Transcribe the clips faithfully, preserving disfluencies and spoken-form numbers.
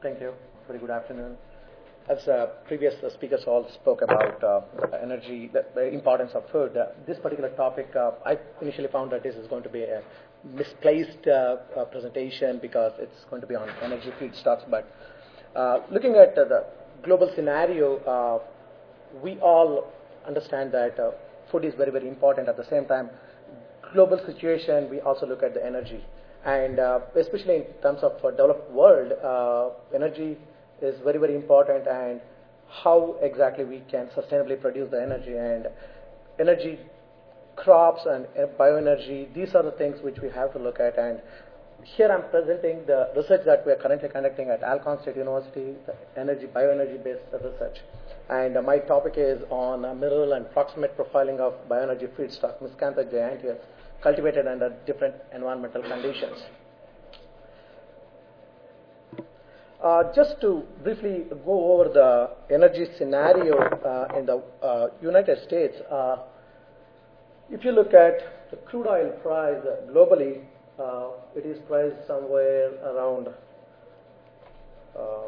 Thank you. Very good afternoon. As uh, previous uh, speakers all spoke about uh, the energy, the, the importance of food, uh, this particular topic, uh, I initially found that this is going to be a misplaced uh, uh, presentation because it's going to be on energy feedstocks. But uh, looking at uh, the global scenario, uh, we all understand that uh, food is very, very important. At the same time, global situation, we also look at the energy. And uh, especially in terms of uh, developed world, uh, energy is very, very important, and how exactly we can sustainably produce the energy. And energy crops and uh, bioenergy, these are the things which we have to look at. And here I'm presenting the research that we are currently conducting at Alcorn State University, the energy, bioenergy-based research. And uh, my topic is on uh, mineral and proximate profiling of bioenergy feedstock, Miscanthus giganteus, cultivated under different environmental conditions. Uh, just to briefly go over the energy scenario uh, in the uh, United States, uh, if you look at the crude oil price uh, globally, uh, it is priced somewhere around uh,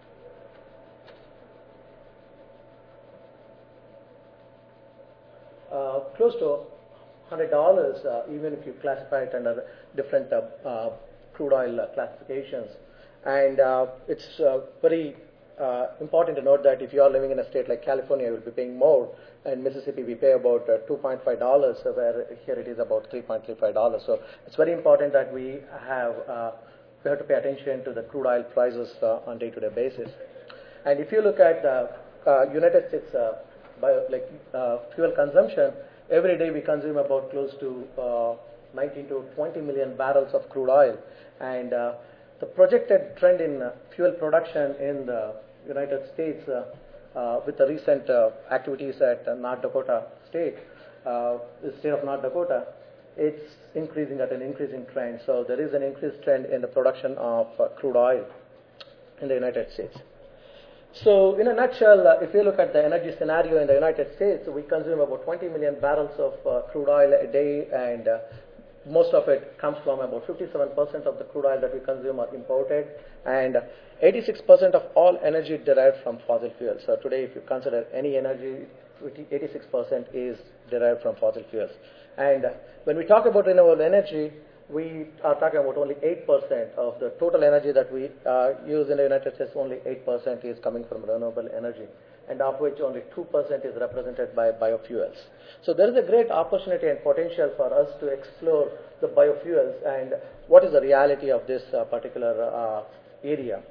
uh, close to one hundred dollars, uh, even if you classify it under different uh, uh, crude oil uh, classifications. And uh, it's uh, very uh, important to note that if you are living in a state like California, you will be paying more. In Mississippi, we pay about uh, two point five dollars, uh, where here it is about three point three five dollars. So it's very important that we have uh, we have to pay attention to the crude oil prices uh, on day-to-day basis. And if you look at the uh, United States uh, bio, like uh, fuel consumption, every day we consume about close to uh, nineteen to twenty million barrels of crude oil. And uh, the projected trend in uh, fuel production in the United States uh, uh, with the recent uh, activities at uh, North Dakota State, uh, the state of North Dakota, it's increasing at an increasing trend. So there is an increased trend in the production of uh, crude oil in the United States. So in a nutshell, uh, if you look at the energy scenario in the United States, we consume about twenty million barrels of uh, crude oil a day, and uh, most of it comes from about fifty-seven percent of the crude oil that we consume are imported, and eighty-six percent of all energy derived from fossil fuels. So today, if you consider any energy, eighty-six percent is derived from fossil fuels. And when we talk about renewable energy, we are talking about only eight percent of the total energy that we uh, use in the United States. Only eight percent is coming from renewable energy, and of which only two percent is represented by biofuels. So there is a great opportunity and potential for us to explore the biofuels and what is the reality of this uh, particular uh, area.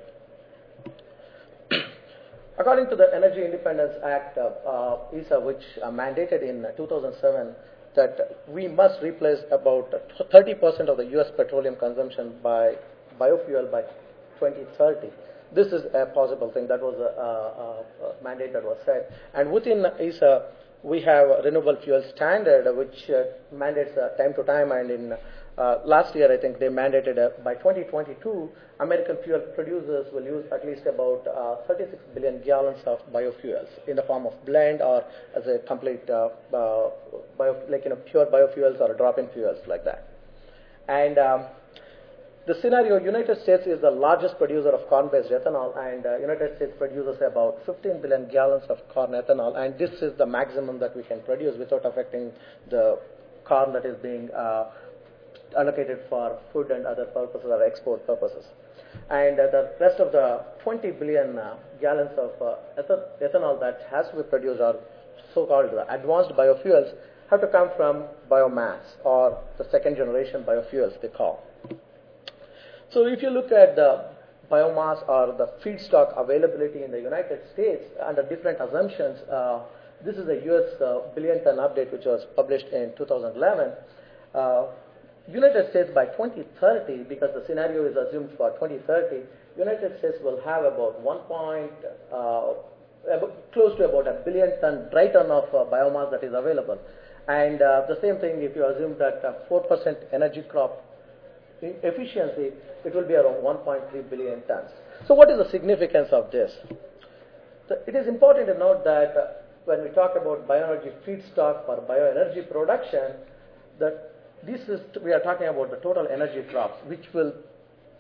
According to the Energy Independence Act, uh, uh, I S A, which uh, mandated in two thousand seven, that we must replace about thirty percent of the U S petroleum consumption by biofuel by twenty thirty. This is a possible thing. That was a, a, a mandate that was set. And within I S A, we have a renewable fuel standard, which uh, mandates uh, time to time. And in uh, last year, I think they mandated uh, by twenty twenty-two, American fuel producers will use at least about uh, thirty-six billion gallons of biofuels in the form of blend or as a complete uh, uh, bio, like you know pure biofuels or drop-in fuels like that. And um, the scenario, United States is the largest producer of corn-based ethanol, and uh, United States produces about fifteen billion gallons of corn ethanol, and this is the maximum that we can produce without affecting the corn that is being uh, allocated for food and other purposes or export purposes. And uh, the rest of the twenty billion uh, gallons of uh, ethanol that has to be produced, or so-called advanced biofuels, have to come from biomass, or the second generation biofuels they call. So if you look at the biomass or the feedstock availability in the United States under different assumptions, uh, this is a U S uh, billion ton update which was published in two thousand eleven. Uh, United States by twenty thirty, because the scenario is assumed for twenty thirty, United States will have about one point, uh, about, close to about a billion ton, dry ton of uh, biomass that is available. And uh, the same thing, if you assume that uh, four percent energy crop efficiency, it will be around one point three billion tons. So what is the significance of this? So it is important to note that uh, when we talk about bioenergy feedstock for bioenergy production, that this is, we are talking about the total energy crops, which will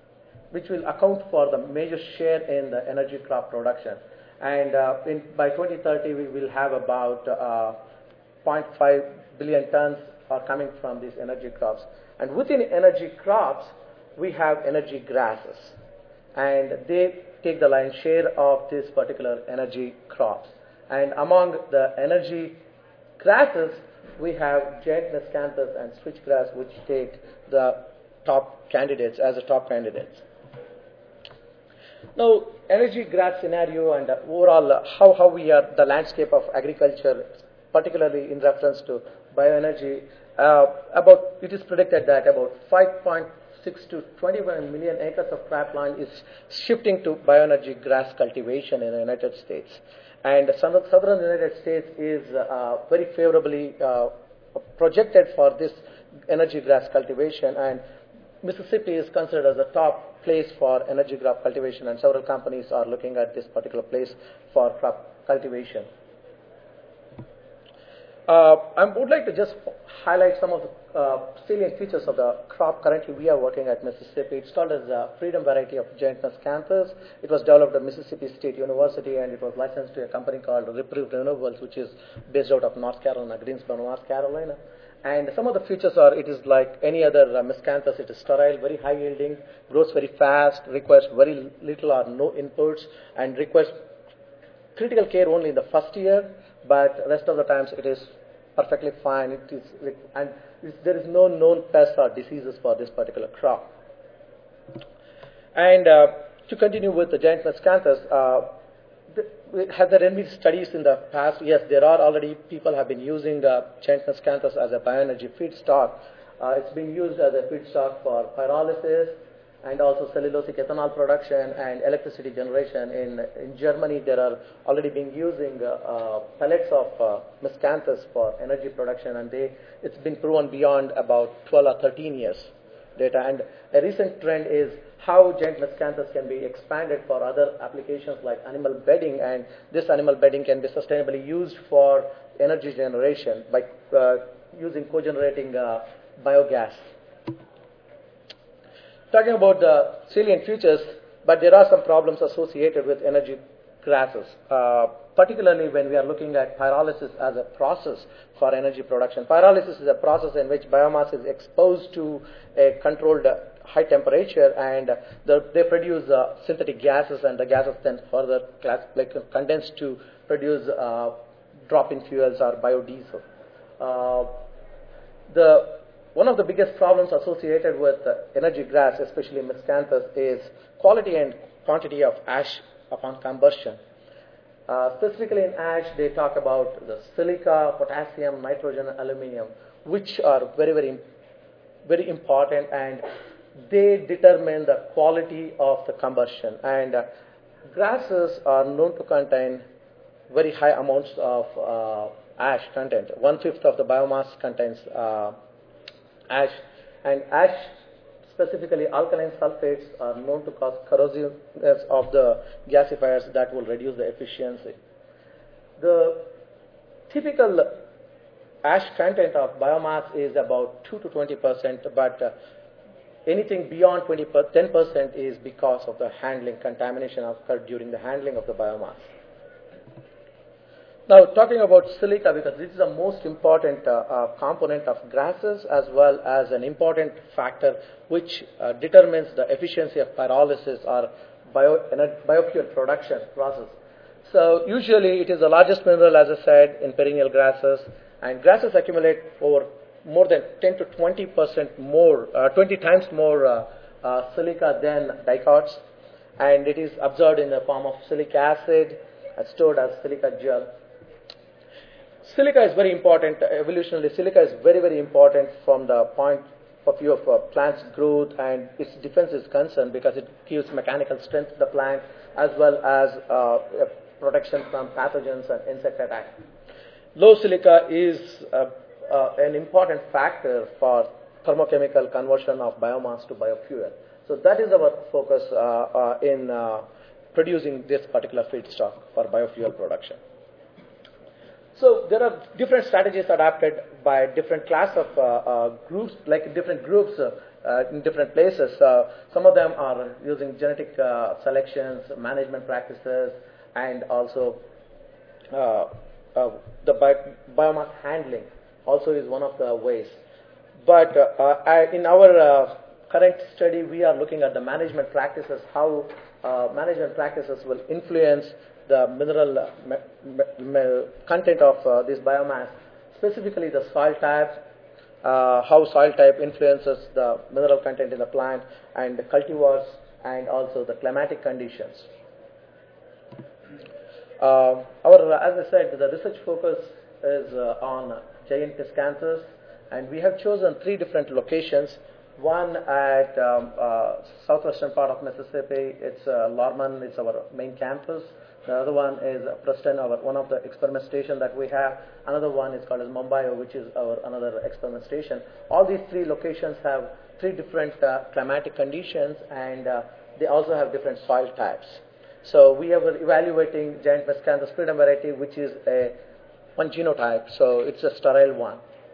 which will account for the major share in the energy crop production. And uh, in, by twenty thirty, we will have about uh, zero point five billion tons are coming from these energy crops. And within energy crops, we have energy grasses. And they take the lion's share of this particular energy crops. And among the energy grasses, we have giant miscanthus and switchgrass, which take the top candidates as the top candidates. Now, energy grass scenario and uh, overall uh, how, how we are, the landscape of agriculture, particularly in reference to bioenergy, uh, about, it is predicted that about five point six to twenty-one million acres of cropland is shifting to bioenergy grass cultivation in the United States. And southern United States is uh, very favorably uh, projected for this energy grass cultivation, and Mississippi is considered as a top place for energy crop cultivation, and several companies are looking at this particular place for crop cultivation. Uh, I would like to just highlight some of the uh, salient features of the crop currently we are working at Mississippi. It's called as a Freedom variety of giant miscanthus. It was developed at Mississippi State University, and it was licensed to a company called Reprieve Renewables, which is based out of North Carolina, Greensboro, North Carolina. And some of the features are, it is like any other uh, miscanthus. It is sterile, very high yielding, grows very fast, requires very little or no inputs, and requires critical care only in the first year, but rest of the times it is perfectly fine. It is, and there is no known pests or diseases for this particular crop. And uh, to continue with the giant miscanthus, uh, the, have there been studies in the past? Yes, there are already. People have been using uh, giant miscanthus as a bioenergy feedstock. Uh, it's been used as a feedstock for pyrolysis and also cellulosic ethanol production and electricity generation. In, in Germany, there are already been using uh, uh, pellets of uh, miscanthus for energy production, and they, it's been proven beyond about twelve or thirteen years data. And a recent trend is how giant miscanthus can be expanded for other applications like animal bedding, and this animal bedding can be sustainably used for energy generation by uh, using cogenerating uh, biogas. Talking about the salient features, but there are some problems associated with energy grasses, uh, particularly when we are looking at pyrolysis as a process for energy production. Pyrolysis is a process in which biomass is exposed to a controlled uh, high temperature, and uh, the, they produce uh, synthetic gases, and the gases then further class, like, condense to produce uh, drop-in fuels or biodiesel. Uh, the One of the biggest problems associated with uh, energy grass, especially miscanthus, is quality and quantity of ash upon combustion. Uh, specifically in ash, they talk about the silica, potassium, nitrogen, and aluminum, which are very, very, very important, and they determine the quality of the combustion. And uh, grasses are known to contain very high amounts of uh, ash content. One-fifth of the biomass contains uh, ash, and ash, specifically alkaline sulfates, are known to cause corrosiveness of the gasifiers that will reduce the efficiency. The typical ash content of biomass is about two to twenty percent, but uh, anything beyond twenty per, ten percent is because of the handling, contamination occurred during the handling of the biomass. Now, talking about silica, because this is the most important uh, uh, component of grasses, as well as an important factor which uh, determines the efficiency of pyrolysis or bio, biofuel production process. So, usually it is the largest mineral, as I said, in perennial grasses, and grasses accumulate over more than ten to twenty percent more, uh, twenty times more uh, uh, silica than dicots, and it is absorbed in the form of silic acid, uh, stored as silica gel. Silica is very important. Evolutionarily, silica is very, very important from the point of view of uh, plant's growth and its defense is concerned, because it gives mechanical strength to the plant as well as uh, protection from pathogens and insect attack. Low silica is uh, uh, an important factor for thermochemical conversion of biomass to biofuel. So that is our focus uh, uh, in uh, producing this particular feedstock for biofuel production. So there are different strategies adapted by different class of uh, uh, groups, like different groups. Uh, uh, in different places. Uh, some of them are using genetic uh, selections, management practices, and also uh, uh, the bi- biomass handling also is one of the ways. But uh, uh, I, in our uh, current study, we are looking at the management practices, how uh, management practices will influence the mineral uh, me- me- content of uh, this biomass, specifically the soil types, uh, how soil type influences the mineral content in the plant, and the cultivars, and also the climatic conditions. Uh, our, as I said, the research focus is uh, on giant miscanthus, and we have chosen three different locations. One at um, uh, southwestern part of Mississippi, it's uh, Lorman, it's our main campus. The other one is Preston, our one of the experiment station that we have. Another one is called as Mumbai, which is our another experiment station. All these three locations have three different uh, climatic conditions, and uh, they also have different soil types. So we are evaluating giant miscanthus freedom variety, which is a one genotype, so it's a sterile one.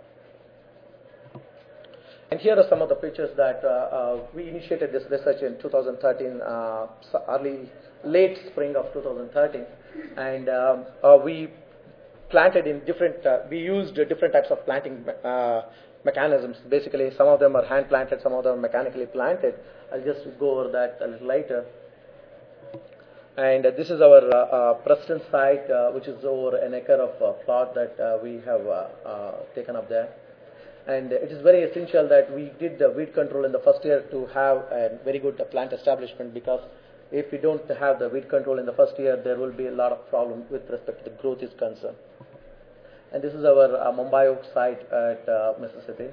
And here are some of the pictures that uh, uh, we initiated this research in two thousand thirteen, uh, early, late spring of two thousand thirteen, and um, uh, we planted in different, uh, we used different types of planting uh, mechanisms. Basically, some of them are hand planted, some of them are mechanically planted. I'll just go over that a little later. And uh, this is our uh, uh, Preston site, uh, which is over an acre of uh, plot that uh, we have uh, uh, taken up there. And it is very essential that we did the weed control in the first year to have a very good plant establishment, because if we don't have the weed control in the first year, there will be a lot of problems with respect to the growth is concerned. And this is our uh, Mumbai site at uh, Mississippi.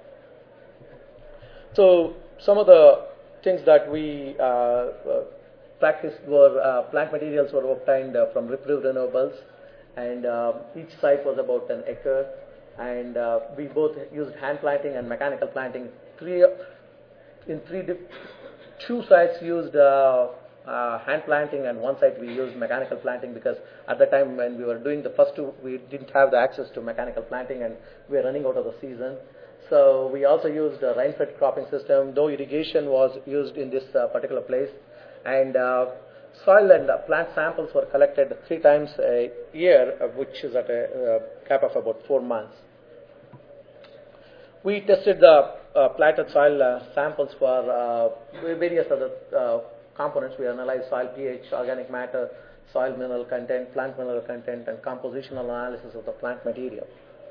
So some of the things that we uh, uh, practiced were uh, plant materials were obtained uh, from Reprieve Renewables, and uh, each site was about an acre. And uh, we both used hand planting and mechanical planting. Three, in three, two sites used uh, uh, hand planting, and one site we used mechanical planting, because at the time when we were doing the first two, we didn't have the access to mechanical planting, and we were running out of the season. So we also used a rain-fed cropping system, though irrigation was used in this uh, particular place. And uh, soil and uh, plant samples were collected three times a year, uh, which is at a uh, gap of about four months. We tested the uh, platted soil uh, samples for uh, various other uh, components. We analyzed soil pH, organic matter, soil mineral content, plant mineral content, and compositional analysis of the plant material.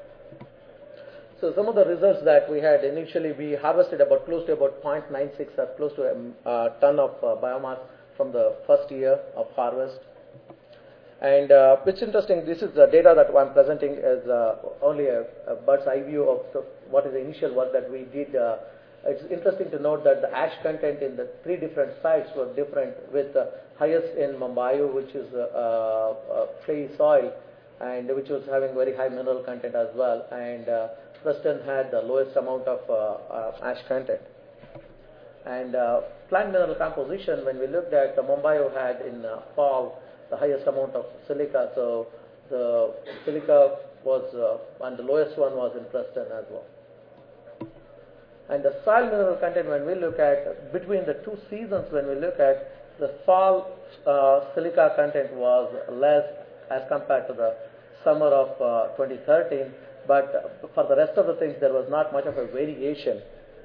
So some of the results that we had, initially we harvested about close to about zero point nine six or close to a uh, ton of uh, biomass from the first year of harvest. And uh, it's interesting, this is the data that I'm presenting as uh, only a, a bird's eye view of the, what is the initial work that we did. Uh, it's interesting to note that the ash content in the three different sites were different, with the highest in Mumbai, which is uh, uh, clay soil, and which was having very high mineral content as well. And uh, Preston had the lowest amount of uh, uh, ash content. And uh, plant mineral composition, when we looked at, the Mumbai had in uh, fall the highest amount of silica, so the silica was, uh, and the lowest one was in Preston as well. And the soil mineral content, when we look at, between the two seasons, when we look at, the fall uh, silica content was less as compared to the summer of uh, twenty thirteen, but for the rest of the things, there was not much of a variation.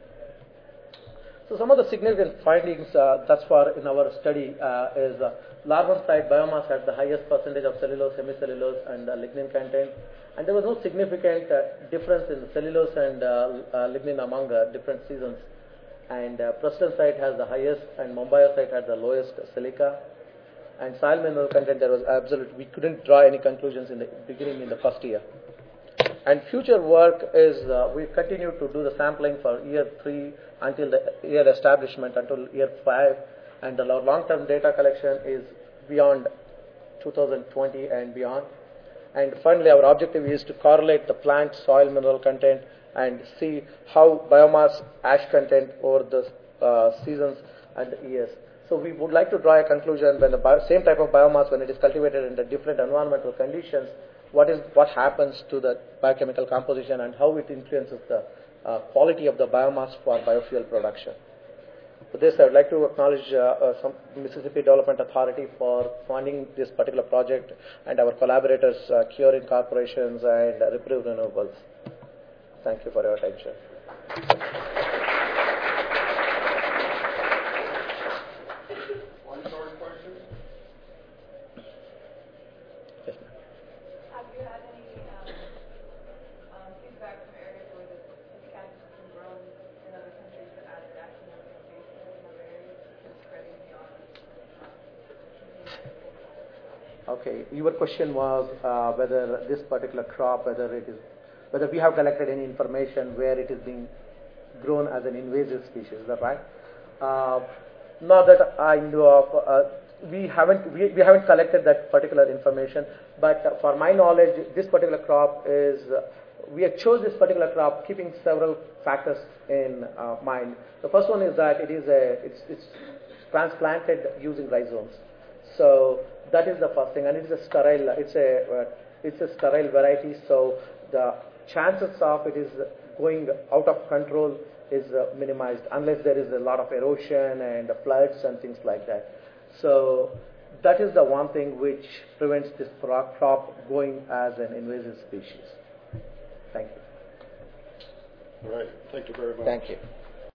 So some of the significant findings uh, thus far in our study uh, is uh, Lorman site biomass had the highest percentage of cellulose, semicellulose, and uh, lignin content, and there was no significant uh, difference in cellulose and uh, uh, lignin among uh, different seasons. And uh, Preston site has the highest, and Mumbai site had the lowest silica. And soil mineral content, there was absolute, we couldn't draw any conclusions in the beginning in the first year. And future work is, uh, we continue to do the sampling for year three until the year establishment, until year five, and the long-term data collection is beyond two thousand twenty and beyond. And finally, our objective is to correlate the plant soil mineral content and see how biomass ash content over the uh, seasons and years. So we would like to draw a conclusion when the bio, same type of biomass, when it is cultivated in the different environmental conditions, what is what happens to the biochemical composition and how it influences the uh, quality of the biomass for biofuel production. With this, I would like to acknowledge uh, uh, some Mississippi Development Authority for funding this particular project and our collaborators, uh, Curin Corporations and uh, Reprieve Renewables. Thank you for your attention. Okay, your question was uh, whether this particular crop, whether it is, whether we have collected any information where it is being grown as an invasive species. Is that right? Uh, not that I know of. Uh, we haven't we, we haven't collected that particular information. But uh, for my knowledge, this particular crop is. Uh, we have chose this particular crop keeping several factors in uh, mind. The first one is that it is a it's it's transplanted using rhizomes. So that is the first thing, and it is a sterile. It's a uh, it's a sterile variety. So the chances of it is going out of control is uh, minimized unless there is a lot of erosion and floods and things like that. So that is the one thing which prevents this crop going as an invasive species. Thank you. All right. Thank you very much. Thank you.